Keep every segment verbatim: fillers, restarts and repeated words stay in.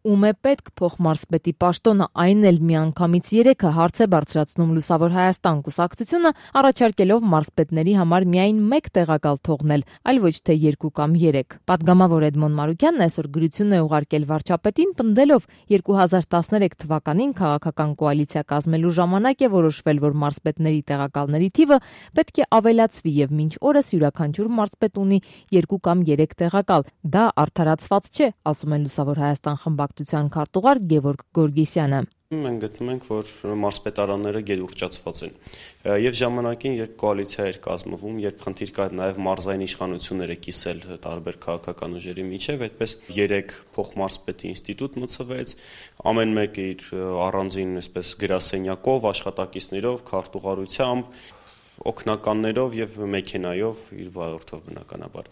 Ում է պետք փոխմարզպետի պաշտոնը, այն էլ միանգամից երեքը հարց է բարձրացնում Լուսավոր Հայաստան կուսակցությունը, առաջարկելով մարզպետների համար միայն մեկ տեղակալ թողնել, այլ ոչ թե երկու կամ երեք։ Պատգամավոր Էդմոն Մարուկյանն այսօր գրություն է ուղարկել վարչապետին, պնդելով երկու հազար տասներեք թվականին քաղաքական կոալիցիա կազմելու ժամանակ է որոշվել, որ մարզպետների տեղակալների թիվը պետք է ավելացվի եւ մինչ օրս յուրաքանչյուր մարզպետ ունի երկու կամ երեք տեղակալ։ Դա արդարացված չէ, ասում է Լուսավոր Հայաստան խմբակցության քարտուղար Գևորգ Գորգիսյանը։ Մենք գտնում ենք, որ մարզպետարանները գերուռճացված են եւ ժամանակին, երբ կոալիցիա էր կազմվում, երբ խնդիր կար նաեւ մարզային իշխանությունները կիսել տարբեր քաղաքական ուժերի միջև, այդպես երեք փոխմարզպետի ինստիտուտ մցվեց, ամեն մեկը իր առանձին այսպես գրասենյակով, աշխատակիցներով, քարտուղարությամբ, օգնականներով եւ մեքենայով իր վարորդով բնականաբար։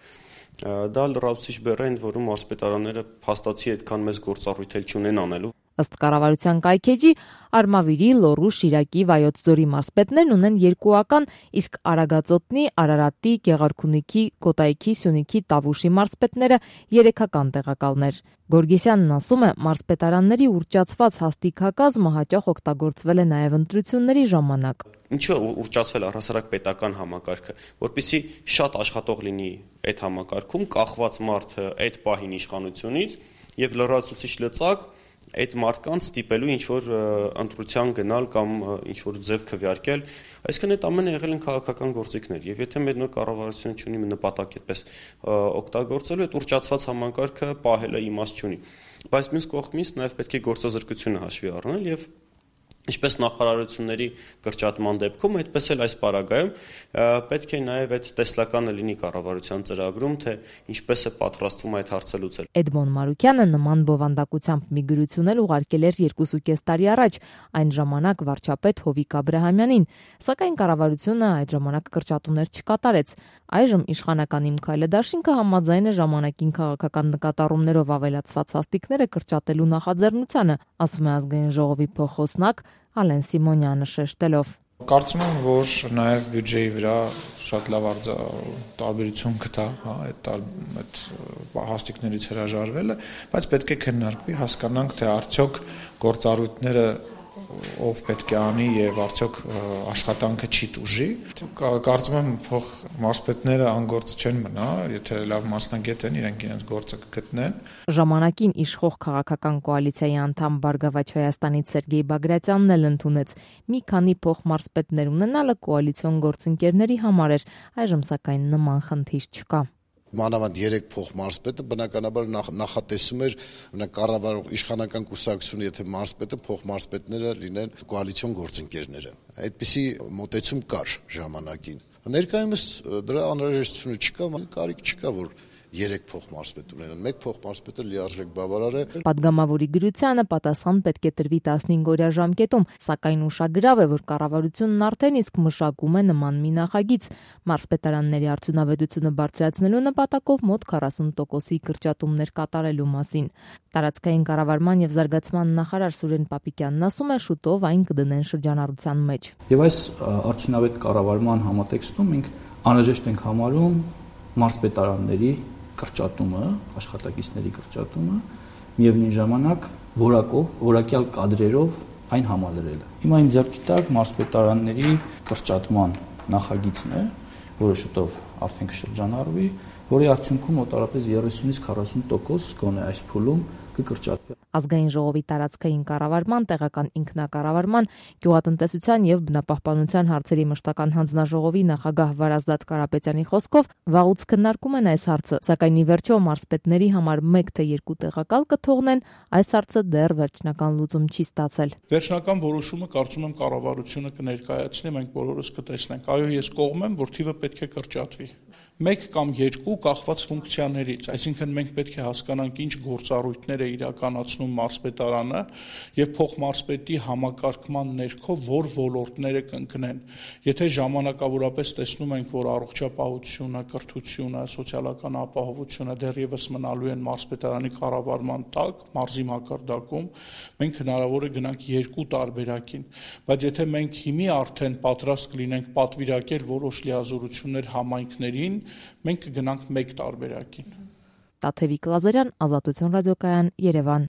Դա լրացուցիչ բեռ է, որում մարզպետարանները փաստացի այդքան մեծ գործառույթ էլ չունեն անելու։ Ըստ կառավարության կայքեջի, Արմավիրի, Լոռու, Շիրակի, Վայոց ձորի մարզպետներն ունեն երկուական, իսկ Արագածոտնի, Արարատի, Գեղարքունիքի, Կոտայքի, Սյունիքի, Տավուշի մարզպետները երեքական տեղակալներ։ Գորգիսյանն ասում է, մարզպետարանների ուռճացված հաստիքակազմը հաճախ օգտագործվել է նաև ընտրությունների ժամանակ։ Ինչու ուռճացվել առհասարակ պետական համակարգը, որպեսզի շատ աշխատող լինի այդ համակարգում, կախված մարդը այդ պահին իշխանությունից եւ լրացուցիչ լծակ այդ մարդկանց ստիպելու ինչ-որ ընտրության գնալ կամ ինչ-որ ձև քվեարկել, այսինքն այդ ամենը եղել են քաղաքական գործիքներ, եւ եթե մեր նոր կառավարությունը չունի նպատակ այդպես օգտագործելու, այդ ուռճացված համակարգը պահելը իմաստ չունի։ Բայց մյուս կողմից նաեւ պետք է գործազրկությունը հաշվի առնել եւ ինչպես նախարարությունների կրճատման դեպքում, այդպես էլ այս պարագայում պետք է նաև այդ տեսլականը լինի կառավարության ծրագրում, թե ինչպես է պատրաստվում այդ հարցը լուծել։ Էդմոն Մարուկյանը նման բովանդակությամբ մի գրություն էլ ուղարկել էր երկուսուկես տարի առաջ, այն ժամանակ վարչապետ Հովիկ Աբրահամյանին, սակայն կառավարությունը այդ ժամանակ կրճատումներ չկատարեց։ Այժմ իշխանական Իմ քայլը դաշինքը համաձայն է ժամանակին քաղաքական նկատառումներով ավելացված հաստիքները կրճատելու նախաձեռնությանը, ասում է Ազգային ժողովի փոխոսնակ Ալեն Սիմոնյանը շեշտելով։ Կարծում եմ, որ նաև բյուջեի վրա շատ լավ տարբերություն կտա, հա, այդ այդ հաստիկներից հրաժարվելը, բայց պետք է քննարկվի, հասկանանք, թե արդյոք գործառույթները ով պետք է անի եւ արդյոք աշխատանքը չի տուժի։ Կարծում եմ, փոխ մարզպետները անգործ չեն մնա, եթե լավ մասնագետ են, իրենք իրենց գործը կգտնեն։ Ժամանակին իշխող քաղաքական կոալիցիայի անդամ Բարգավաճ Հայաստանից Սերգեյ Բագրատյանն էլ ընդունեց մի քանի փոխմարզպետներ ունենալը կոալիցիոն գործընկերների համար էր, այժմ սակայն նման խնդիր չկա։ Մանավանդ երեք փոխմարզպետը բնականաբար նախատեսում էր կառավարող իշխանական կուսակցությունը, եթե մարզպետը փոխմարզպետները լինեն կոալիցիոն գործընկերները։ Այդպիսի մոտեցում կար ժամանակին։ Ներկայումս դրա անհրաժեշտությունը չկա, կարիք չկա, որ երեք փոխմարզպետ ունենան, մեկ փոխմարզպետը լիարժեք բավարար է։ Պատգամավորի գրությանը պատասխան պետք է տրվի տասնհինգ-օրյա ժամկետում, սակայն ուշագրավ է, որ կառավարությունն արդեն իսկ մշակում է նման մի նախագիծ։ Մարզպետարանների արդյունավետությունը բարձրացնելու նպատակով մոտ քառասուն տոկոսի կրճատումներ կատարելու մասին։ Տարածքային կառավարման եւ զարգացման նախարար Սուրեն Պապիկյանն ասում է, շուտով այն կդնեն շրջանառության մեջ։ Եվ այս արդյունավետ կառավարման համատեքստում մենք անհրաժեշտ ենք համարում մարզպետարանների կրճատումը, աշխատակիցների կրճատումը, միևնույն ժամանակ որակով, որակյալ կադրերով այն համալրելը։ Հիմա իմ ձեռքի տակ մարզպետարանների կրճատման նախագիծն է, որը շուտով արդեն կշրջանառվի, որի արդյունքում մոտավորապես երեսունից քառասուն տոկոս գոնե այս փուլում կկրճատվի։ Ազգային ժողովի տարածքային կառավարման, տեղական ինքնակառավարման, գյուղատնտեսության եւ բնապահպանության հարցերի մշտական հանձնաժողովի նախագահ Վարազդատ Կարապետյանի խոսքով վաղուց քննարկում են այս հարցը, սակայն ի վերջո մարզպետների համար մեկ թե երկու տեղակալ կթողնեն, այս հարցը դեռ վերջնական լուծում չի ստացել։ Վերջնական որոշումը կարծում եմ կառավարությունը կներկայացնի, մենք բոլորս կտեսնենք։ Այո, ես կողմ եմ, որ թիվը պետք է կրճատվի։ Մեկ կամ երկու կախված ֆունկցիաներից, այսինքն մենք պետք է հասկանանք ինչ գործառույթներ է իրականացնում մարզպետարանը եւ փոխմարզպետի համակարգման ներքո որ ոլորտները կընկնեն։ Եթե ժամանակավորապես տեսնում ենք, որ առողջապահությունը, կրթությունը, սոցիալական ապահովությունը դեռևս մնալու են մարզպետարանի կառավարման տակ, մարզի մակարդակում, մենք հնարավոր է գնանք երկու տարբերակին, բայց եթե մենք հիմի արդեն պատրաստ կլինենք պատվիրակել որոշ լիազորություններ համայնքներին, մենք կգնանք մեկ տարբերակին։ Տաթևիկ Լազարյան, Ազատություն ռադիոկայան, Երևան։